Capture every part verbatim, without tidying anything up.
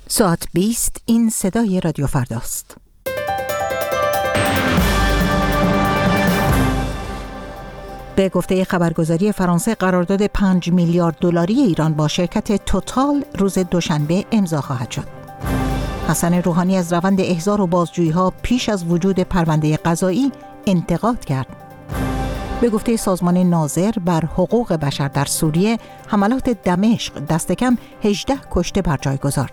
ساعت بیست این صدای رادیو فرداست. به گفته خبرگزاری فرانسه قرارداد پنج میلیارد دلاری ایران با شرکت توتال روز دوشنبه امضا خواهد شد. حسن روحانی از روند احضار و بازجویی‌ها پیش از وجود پرونده قضایی انتقاد کرد. به گفته سازمان ناظر بر حقوق بشر در سوریه، حملات دمشق دست کم هجده کشته بر جای گذارد.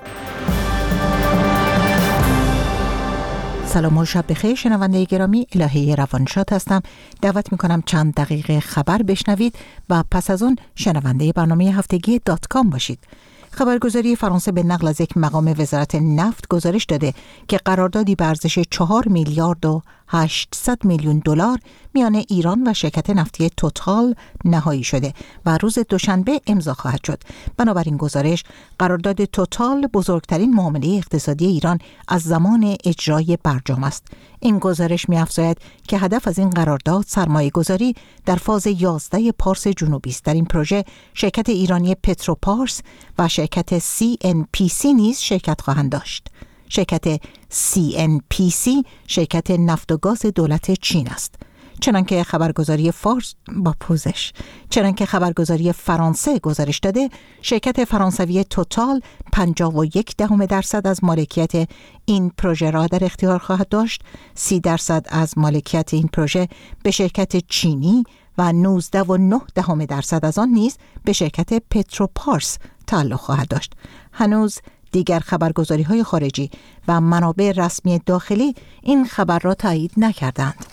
سلام و شب بخیر شنونده گرامی، الهه روانشاد هستم. دعوت میکنم چند دقیقه خبر بشنوید و پس از اون شنونده برنامه هفتگی دات کام باشید. خبرگزاری فرانسه به نقل از یک مقام وزارت نفت گزارش داده که قراردادی به ارزش چهار میلیارد و هشتصد میلیون دلار میان ایران و شرکت نفتی توتال نهایی شده و روز دوشنبه امضا خواهد شد. بنابراین گزارش، قرارداد توتال بزرگترین معامله اقتصادی ایران از زمان اجرای برجام است. این گزارش می‌افزاید که هدف از این قرارداد سرمایه‌گذاری در فاز یازده پارس جنوبی است. در این پروژه شرکت ایرانی پتروپارس و شرکت سی ان پی سی نیز شرکت خواهند داشت. شرکت سی ان پی سی شرکت نفت و گاز دولت چین است. چنانکه خبرگزاری فارس با پوزش چنانکه خبرگزاری فرانسه گزارش داده، شرکت فرانسوی توتال پنجاه و یک دهم درصد از مالکیت این پروژه را در اختیار خواهد داشت. سی درصد از مالکیت این پروژه به شرکت چینی و نوزده و نه دهم درصد از آن نیز به شرکت پتروپارس تعلق خواهد داشت. هنوز دیگر خبرگزاری‌های خارجی و منابع رسمی داخلی این خبر را تایید نکردند.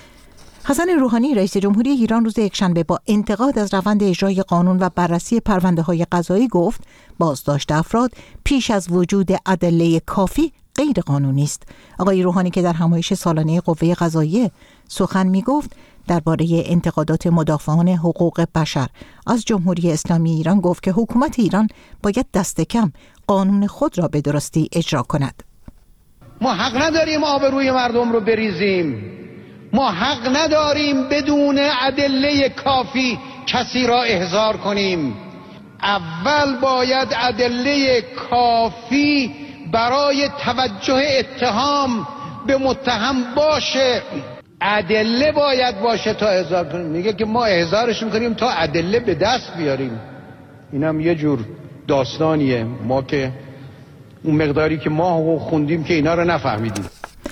حسن روحانی رئیس جمهوری ایران روز یکشنبه با انتقاد از روند اجرای قانون و بررسی پرونده‌های قضایی گفت بازداشت افراد پیش از وجود ادله کافی غیر قانونی است. آقای روحانی که در همایش سالانه قوه قضاییه سخن می‌گفت، درباره انتقادات مدافعان حقوق بشر از جمهوری اسلامی ایران گفت که حکومت ایران باید دست کم قانون خود را به درستی اجرا کند. ما حق نداریم آبروی مردم رو بریزیم. ما حق نداریم بدون ادله کافی کسی را احضار کنیم. اول باید ادله کافی برای توجه اتهام به متهم باشه. ادله باید باشه تا احضار کنیم. میگه که ما احضارش میکنیم تا ادله به دست بیاریم. اینم یه جور داستانیه. ما که اون مقداری که ما حقوق خوندیم که اینا رو نفهمیدیم.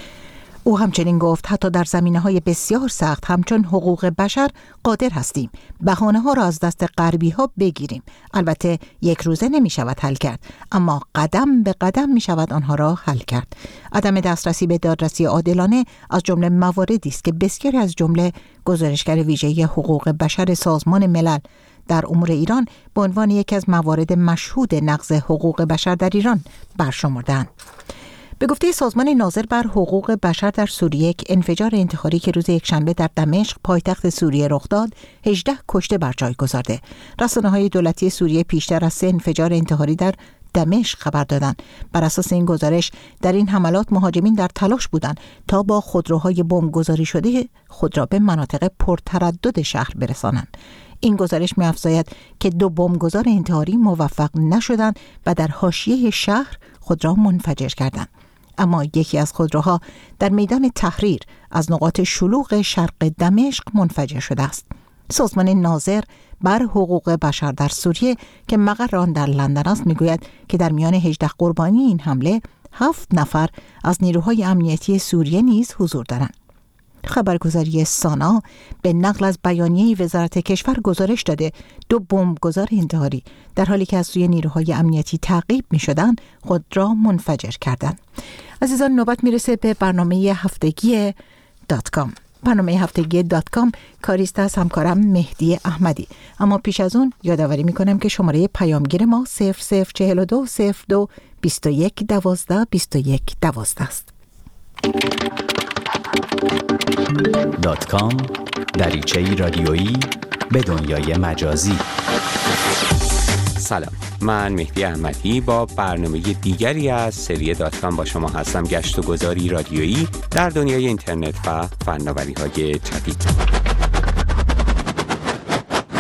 او همچنین گفت حتی در زمینه‌های بسیار سخت همچون حقوق بشر قادر هستیم بهانه‌ها را از دست غربی‌ها بگیریم. البته یک روزه نمی‌شود حل کرد، اما قدم به قدم می‌شود آنها را حل کرد. عدم دسترسی به دادرسی عادلانه از جمله مواردی است که بسیاری از جمله گزارشگر ویژه حقوق بشر سازمان ملل در امور ایران به عنوان یکی از موارد مشهود نقض حقوق بشر در ایران برشمردند. به گفته سازمان ناظر بر حقوق بشر در سوریه، یک انفجار انتحاری که روز یکشنبه در دمشق پایتخت سوریه رخ داد، هجده کشته بر جای گذارده. رسانه‌های دولتی سوریه پیشتر از سه انفجار انتحاری در دمشق خبر دادند. بر اساس این گزارش، در این حملات مهاجمین در تلاش بودند تا با خودروهای بمبگذاری شده خود را به مناطق پرتردد شهر برسانند. این گزارش می‌افزاید که دو بمبگذار انتحاری موفق نشدند و در حاشیه شهر خود را منفجر کردند. اما یکی از خودروها در میدان تحریر از نقاط شلوغ شرق دمشق منفجر شده است. سازمان ناظر بر حقوق بشر در سوریه که مقر آن در لندن است میگوید که در میان هجده قربانی این حمله هفت نفر از نیروهای امنیتی سوریه نیز حضور دارند. خبرگزاری سانا به نقل از بیانیه وزارت کشور گزارش داده دو بمبگذار انتحاری در حالی که از سوی نیروهای امنیتی تعقیب می شدند خود را منفجر کردند. عزیزان، نوبت میرسه به برنامه هفتگی دات کام. برنامه هفتگی دات کام کاریست از همکارم مهدی احمدی. اما پیش از اون یادآوری میکنم که شماره پیامگیر ما صفر صفر چهل و دو صفر دو بیست و یک دوازده بیست و یک دوازده است. دات کام، دریچه‌ای رادیویی به دنیای مجازی. سلام، من مهدی احمدی با برنامه دیگری از سری دات کام با شما هستم. گشت و گذاری رادیویی در دنیای اینترنت و فناوری‌های جدید.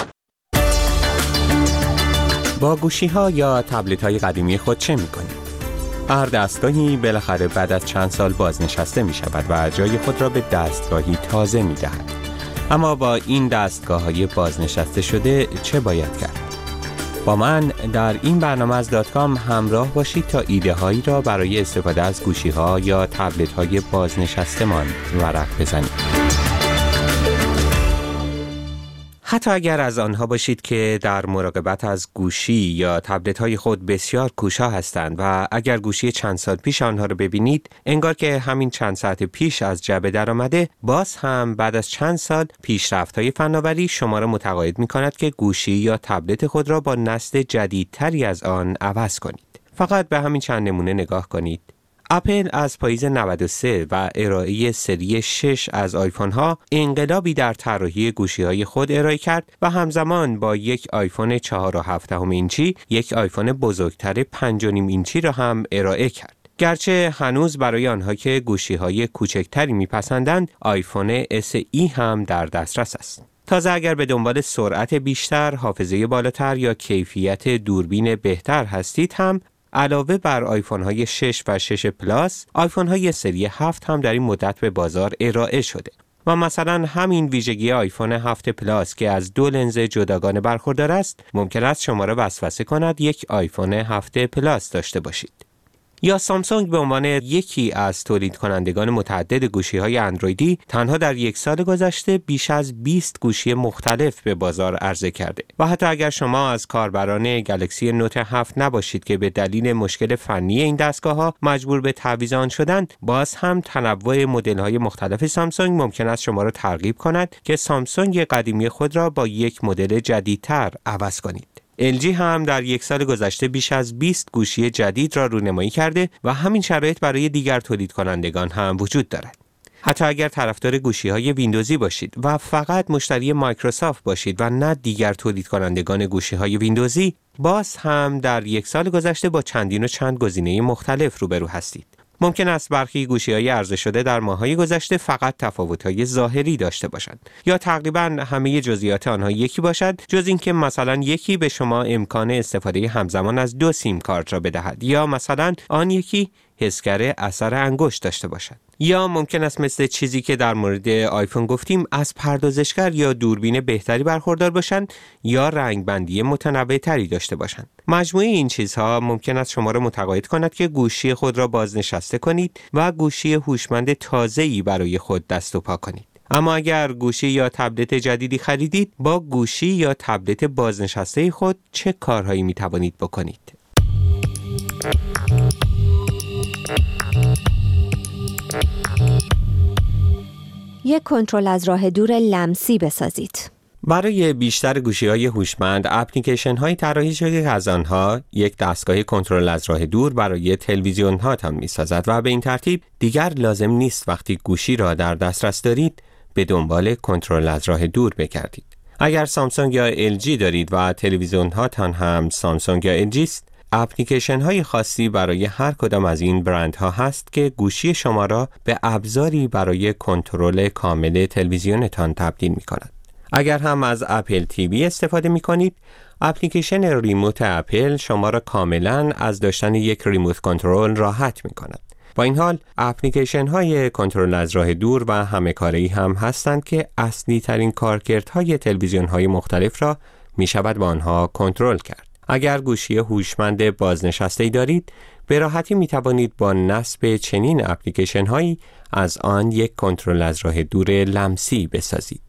با گوشی‌ها یا تبلت‌های قدیمی خود چه می‌کنید؟ هر دستگاهی بالاخره بعد از چند سال بازنشسته می شود و جای خود را به دستگاهی تازه می دهد. اما با این دستگاه‌های بازنشسته شده چه باید کرد؟ با من در این برنامه از دات کام همراه باشید تا ایده هایی را برای استفاده از گوشی ها یا تبلت های بازنشسته مان ورق بزنید. حتی اگر از آنها باشید که در مراقبت از گوشی یا تبلت های خود بسیار کوشا هستند و اگر گوشی چند سال پیش آنها را ببینید انگار که همین چند ساعت پیش از جعبه در آمده، باز هم بعد از چند سال پیشرفت های فناوری شما را متقاعد می کند که گوشی یا تبلت خود را با نسل جدیدتری از آن عوض کنید. فقط به همین چند نمونه نگاه کنید. اپل از پاییز نود و سه و ارائه سری شش از آیفون ها انقلابی در طراحی گوشی های خود ارائه کرد و همزمان با یک آیفون چهار و هفت دهم اینچی یک آیفون بزرگتر پنج و نیم اینچی را هم ارائه کرد. گرچه هنوز برای آنها که گوشی های کوچکتری میپسندند آیفون اس ای هم در دسترس است. تازه اگر به دنبال سرعت بیشتر، حافظه بالاتر یا کیفیت دوربین بهتر هستید هم علاوه بر آیفون های شش و شش پلاس، آیفون های سری هفت هم در این مدت به بازار ارائه شده و مثلا همین ویژگی آیفون هفت پلاس که از دو لنز جداگانه برخوردار است ممکن است شما را وسوسه کند یک آیفون هفت پلاس داشته باشید. یا سامسونگ به عنوان یکی از تولید کنندگان متعدد گوشی‌های اندرویدی تنها در یک سال گذشته بیش از بیست گوشی مختلف به بازار عرضه کرده و حتی اگر شما از کاربران گلکسی نوت هفت نباشید که به دلیل مشکل فنی این دستگاه‌ها مجبور به تعویض آن شدند، باز هم تنوع مدل‌های مختلف سامسونگ ممکن است شما را ترغیب کند که سامسونگ قدیمی خود را با یک مدل جدیدتر عوض کنید. ال جی هم در یک سال گذشته بیش از بیست گوشی جدید را رونمایی کرده و همین شرایط برای دیگر تولید کنندگان هم وجود دارد. حتی اگر طرفدار گوشی‌های ویندوزی باشید و فقط مشتری مایکروسافت باشید و نه دیگر تولید کنندگان گوشی‌های ویندوزی، باز هم در یک سال گذشته با چندین و چند گزینه مختلف روبرو هستید. ممکن است برخی گوشی‌های عرضه شده در ماه‌های گذشته فقط تفاوت‌های ظاهری داشته باشند یا تقریباً همه جزئیات آنها یکی باشد، جز اینکه مثلا یکی به شما امکان استفاده همزمان از دو سیم کارت را بدهد یا مثلا آن یکی حسگر اثر انگشت داشته باشد. یا ممکن است مثل چیزی که در مورد آیفون گفتیم از پردازشگر یا دوربین بهتری برخوردار باشند یا رنگبندی متنوع‌تری داشته باشند. مجموعه این چیزها ممکن است شما را متقاعد کند که گوشی خود را بازنشسته کنید و گوشی هوشمند تازه‌ای برای خود دست و پا کنید. اما اگر گوشی یا تبلت جدیدی خریدید، با گوشی یا تبلت بازنشسته خود چه کارهایی می توانید بکنید؟ یک کنترل از راه دور لمسی بسازید. برای بیشتر گوشی‌های هوشمند اپلیکیشن‌های طراحی شده از آنها یک دستگاه کنترل از راه دور برای تلویزیون‌هاتان می‌سازد و به این ترتیب دیگر لازم نیست وقتی گوشی را در دسترس دارید به دنبال کنترل از راه دور بگردید. اگر سامسونگ یا ال جی دارید و تلویزیون‌هاتان هم سامسونگ یا ال جی است، اپلیکیشن های خاصی برای هر کدام از این برندها هست که گوشی شما را به ابزاری برای کنترل کامل تلویزیونتان تبدیل می کند. اگر هم از اپل تیوی استفاده می کنید، اپلیکیشن ریموت اپل شما را کاملا از داشتن یک ریموت کنترل راحت می کند. با این حال اپلیکیشن های کنترل از راه دور و همه کاری هم هستند که اصلی ترین کارکردهای تلویزیون های مختلف را می شود با آنها کنترل کرد. اگر گوشی هوشمند بازنشسته‌ای دارید، به راحتی می توانید با نصب چنین اپلیکیشن هایی از آن یک کنترل از راه دور لمسی بسازید.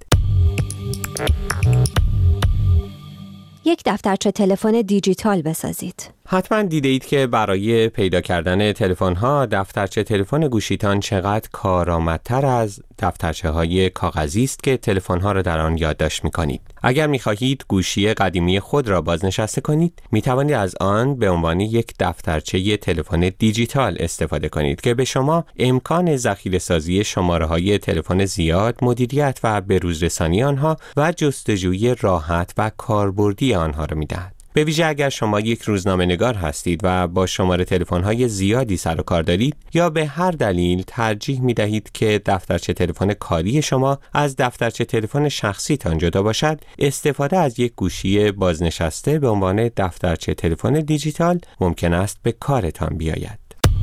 یک دفترچه تلفن دیجیتال بسازید. حتما دیده اید که برای پیدا کردن تلفن ها دفترچه تلفن گوشیتان چقدر کارآمدتر از دفترچه های کاغذی است که تلفن ها را در آن یادداشت می کنید. اگر می خواهید گوشی قدیمی خود را بازنشسته کنید، می توانید از آن به عنوان یک دفترچه تلفن دیجیتال استفاده کنید که به شما امکان ذخیره سازی شماره های تلفن زیاد، مدیریت و بروز رسانی آنها و جستجوی راحت و کاربردی آنها را می دهد. به ویژه اگر شما یک روزنامه نگار هستید و با شماره تلفن‌های زیادی سر و کار دارید یا به هر دلیل ترجیح می‌دهید که دفترچه تلفن کاری شما از دفترچه تلفن شخصیتان جدا باشد، استفاده از یک گوشی بازنشسته به عنوان دفترچه تلفن دیجیتال ممکن است به کارتان بیاید.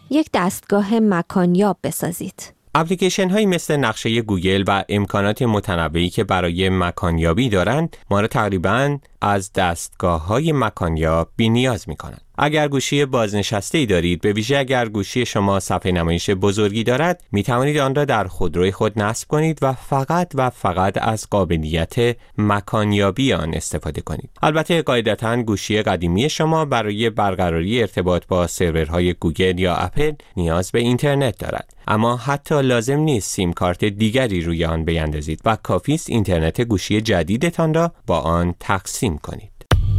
یک دستگاه مکانیاب بسازید. اپلیکیشن هایی مثل نقشه گوگل و امکانات متنوعی که برای مکانیابی دارند ما را تقریباً از دستگاه های مکانیاب بی نیاز می کنند. اگر گوشی بازنشسته‌ای دارید، به ویژه اگر گوشی شما صفحه نمایش بزرگی دارد، می توانید آن را در خودروی خود نصب کنید و فقط و فقط از قابلیت مکانیابی آن استفاده کنید. البته قاعدتاً گوشی قدیمی شما برای برقراری ارتباط با سرورهای گوگل یا اپل نیاز به اینترنت دارد، اما حتی لازم نیست سیم کارت دیگری روی آن بیندازید و کافی است اینترنت گوشی جدیدتان را با آن تقسیم کنید.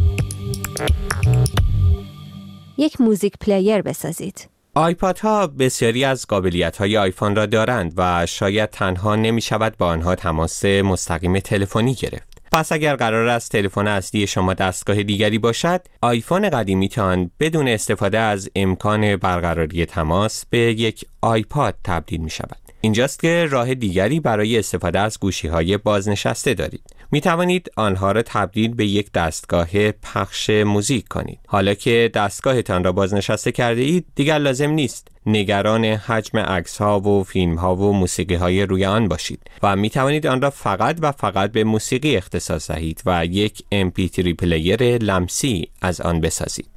یک موزیک پلیر بسازید. آیپاد ها بسیاری از قابلیت های آیفون را دارند و شاید تنها نمی شود با آنها تماس مستقیم تلفنی گرفت. پس اگر قرار است تلفن اصلی شما دستگاه دیگری باشد، آیفون قدیمیتان بدون استفاده از امکان برقراری تماس به یک آیپاد تبدیل می شود. اینجاست که راه دیگری برای استفاده از گوشی‌های بازنشسته دارید. می توانید آنها را تبدیل به یک دستگاه پخش موزیک کنید. حالا که دستگاهتان را بازنشسته کرده اید، دیگر لازم نیست نگران حجم عکس‌ها و فیلم‌ها و موسیقی‌های روی آن باشید و می توانید آن را فقط و فقط به موسیقی اختصاص دهید و یک ام پی تری پلیر لمسی از آن بسازید.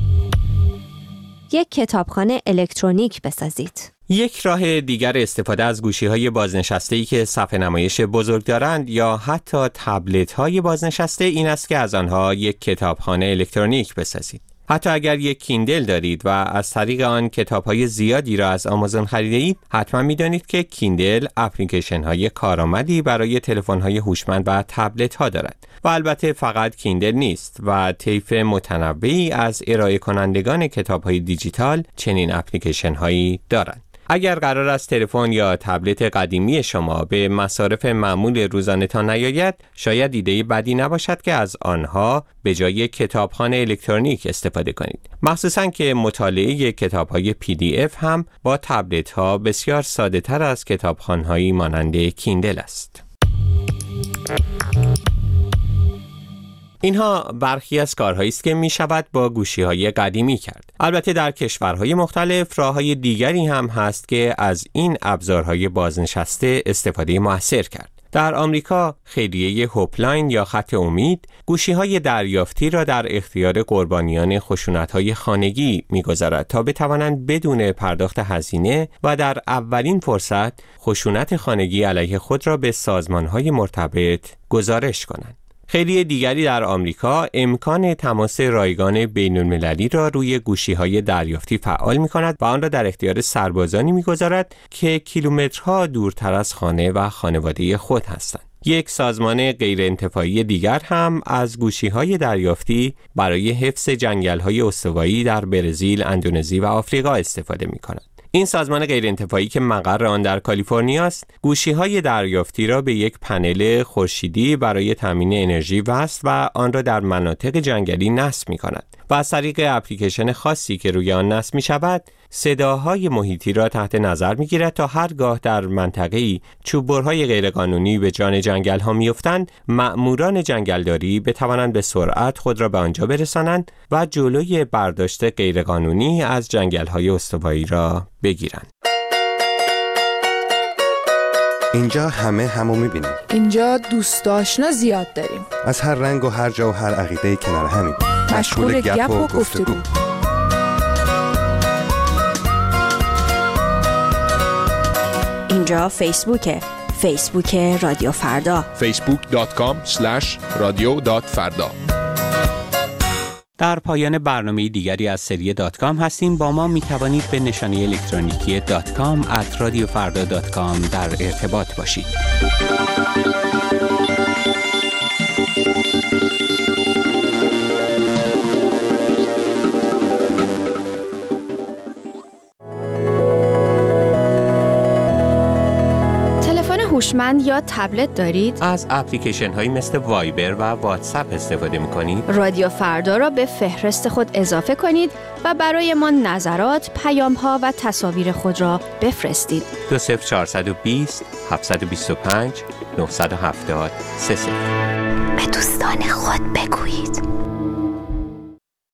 یک کتابخانه الکترونیک بسازید. یک راه دیگر استفاده از گوشی‌های بازنشسته‌ای که صفحه نمایش بزرگ دارند یا حتی تبلت‌های بازنشسته این است که از آنها یک کتابخانه الکترونیک بسازید. حتی اگر یک کیندل دارید و از طریق آن کتاب‌های زیادی را از آمازون خریده‌اید، حتما می‌دانید که کیندل اپلیکیشن‌های کارآمدی برای تلفن‌های هوشمند و تبلت‌ها دارد. و البته فقط کیندل نیست و طیف متنوعی از ارائه کنندگان کتاب‌های دیجیتال چنین اپلیکیشن‌هایی دارند. اگر قرار است تلفن یا تبلت قدیمی شما به مصارف معمول روزانه‌تان نیاید، شاید ایده بدی نباشد که از آنها به جای کتابخانه الکترونیک استفاده کنید. مخصوصاً که مطالعه کتاب‌های پی دی اف هم با تبلت‌ها بسیار ساده‌تر از کتابخانه‌هایی مانند کیندل است. اینها برخی از کارهایی است که می شود با گوشی‌های قدیمی کرد. البته در کشورهای مختلف راه‌های دیگری هم هست که از این ابزارهای بازنشسته استفاده موثر کرد. در آمریکا خیریه هوپلاین یا خط امید گوشی‌های دریافتی را در اختیار قربانیان خشونت‌های خانگی می‌گذارد تا بتوانند بدون پرداخت هزینه و در اولین فرصت خشونت خانگی علیه خود را به سازمان‌های مرتبط گزارش کنند. خیلی دیگری در آمریکا امکان تماس رایگان بین‌المللی را روی گوشی‌های دریافتی فعال می‌کند و آن را در اختیار سربازانی می‌گذارد که کیلومترها دورتر از خانه و خانواده خود هستند. یک سازمان غیرانتفاعی دیگر هم از گوشی‌های دریافتی برای حفظ جنگل‌های استوایی در برزیل، اندونزی و آفریقا استفاده می‌کند. این سازمان غیرانتفاعی که مقر آن در کالیفرنیا است، گوشی‌های دریافتی را به یک پنل خورشیدی برای تامین انرژی وصل و آن را در مناطق جنگلی نصب می‌کند و از طریق اپلیکیشن خاصی که روی آن نصب می‌شود، صداهای محیطی را تحت نظر می‌گیرد تا هرگاه در منطقه‌ای چوببرهای غیرقانونی به جان جنگل‌ها می‌افتند، مأموران جنگلداری بتوانند به سرعت خود را به آنجا برسانند و جلوی برداشت غیرقانونی از جنگل‌های استوایی را بگیرند. اینجا همه همو می‌بینیم. اینجا دوست آشنا زیاد داریم. از هر رنگ و هر جا و هر عقیده‌ای کنار همیم. مشغول گپ و گفتگو. اینجا فیسبوکه. فیسبوک رادیو فردا. فیسبوک دات کام اسلش رادیو دات فردا. در پایان برنامه دیگری از سری دات کام هستیم. با ما می توانید به نشانی الکترونیکی دات کام ات رادیو فردا دات کام در ارتباط باشید. هوشمند یا تبلت دارید؟ از اپلیکیشن هایی مثل وایبر و واتساپ استفاده می‌کنید؟ رادیو فردا را به فهرست خود اضافه کنید و برای ما نظرات، پیام‌ها و تصاویر خود را بفرستید. دو صفر چهارصد و بیست هفتصد و بیست و پنج نهصد و هفتاد سه صفر. به دوستان خود بگویید.